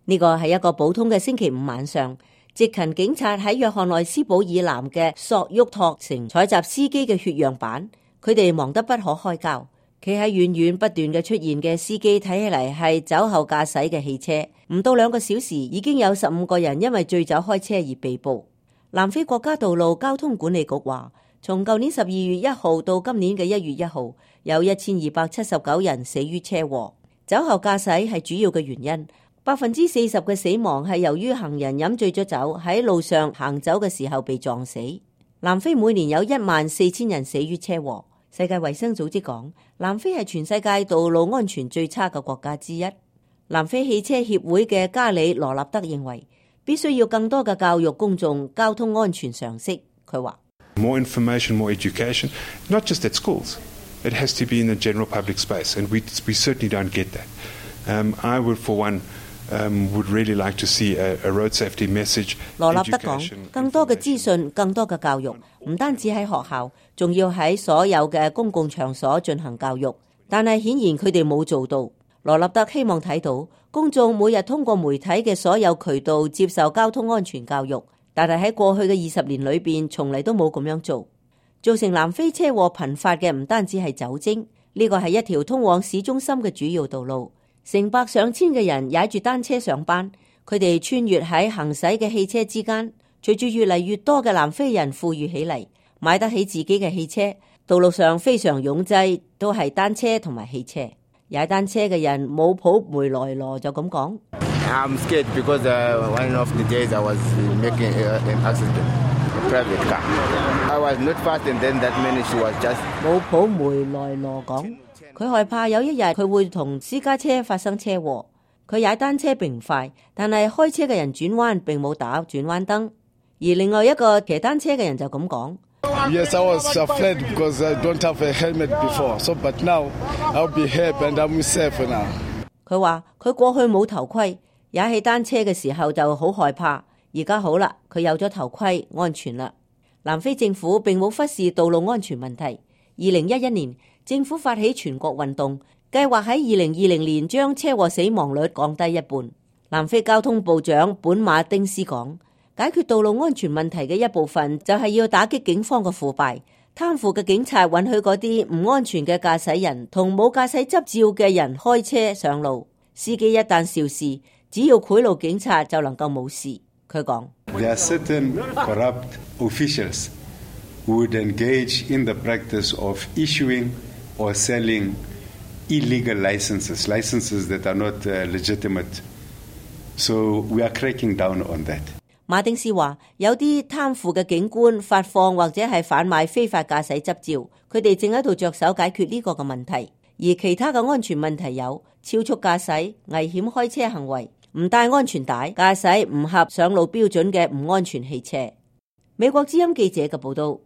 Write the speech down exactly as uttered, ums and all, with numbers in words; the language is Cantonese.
呢個係一個普通嘅星期五晚上，值勤警察喺約翰內斯堡以南嘅索沃托城採集司機嘅血樣板，佢哋忙得不可開交。企喺遠遠不斷嘅出現嘅司機睇起嚟係酒後駕駛嘅汽車，唔到兩個小時已經有十五個人因為醉酒開車而被捕。南非國家道路交通管理局話，從舊年十二月一號到今年嘅一月一號，有一千二百七十九人死於車禍。酒後駕駛係主要嘅原因，百分之四十嘅死亡係由於行人飲醉咗酒喺路上行走嘅時候被撞死。南非每年有一萬四千人死於車禍。世界衛生組織講，南非係全世界道路安全最差嘅國家之一。南非汽車協會嘅加里羅納德認為，必須要更多嘅教育公眾交通安全常識。佢話 More information, more education, not just at schools. It has to be in the general public space, and we we certainly don't get that. Um, I would, for one, um, would really like to see a, a road safety message. 羅納德講，更多嘅資訊，更多嘅教育，唔單止喺學校，仲要喺所有嘅公共場所進行教育。但係顯然佢哋冇做到。羅納德希望睇到公眾每日通過媒體嘅所有渠道接受交通安全教育，但係喺過去嘅二十年裏邊，從嚟都冇咁樣做。造成南非車禍頻發嘅唔單止係酒精，呢個係一條通往市中心嘅主要道路。成百上千嘅人踩住單車上班，佢哋穿越喺行駛嘅汽車之間。隨住越嚟越多嘅南非人富裕起嚟，買得起自己嘅汽車，道路上非常擁擠，都係單車同埋汽車。踩單車嘅人冇普梅萊羅就咁講。 I'm scared because uh, one of the days I was making an accident, a private car. I was not fast and then that minute she was just. 冇普梅萊羅講，佢害怕有一日佢會同私家車發生車禍。佢踩單車並唔快，但係開車嘅人轉彎並冇打轉彎燈。而另外一個騎單車嘅人就咁講。 Yes, I was afraid because I don't have a helmet before. So, but now I'll be happy and I'm safe now. 佢話佢過去冇頭盔，踩起單車嘅時候就好害怕。而家好啦，佢有咗頭盔，安全啦。南非政府並冇忽視道路安全問題。二零一一年，政府發起全國運動，計劃喺二零二零年將車禍死亡率降低一半。南非交通部長本馬丁斯講，解決道路安全問題嘅一部分就係要打擊警方嘅腐敗。貪腐嘅警察允許嗰啲唔安全嘅駕駛人同冇駕駛執照嘅人開車上路。司機一旦肇事，只要賄賂警察就能夠冇事。佢講 There are certain corrupt officials who would engage in the practice of issuing or selling illegal licenses, licenses that are not uh, legitimate. So we are cracking down on that. 馬丁斯話，有啲貪腐嘅警官發放或者係販賣非法駕駛執照，佢哋正喺度着手解決呢個嘅問題。而其他嘅安全問題有超速駕駛、危險開車行為、唔帶安全帶、駕駛唔合上路標準嘅唔安全汽車。美國之音記者嘅報道。